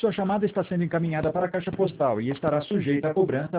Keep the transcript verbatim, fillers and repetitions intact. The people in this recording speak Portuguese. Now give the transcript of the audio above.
Sua chamada está sendo encaminhada para a caixa postal e estará sujeita a cobrança